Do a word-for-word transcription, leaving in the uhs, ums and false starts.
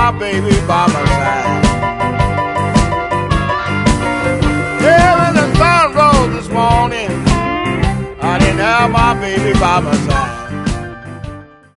my baby by my side. Yeah, when the sun rose this morning, I didn't have my baby by my side.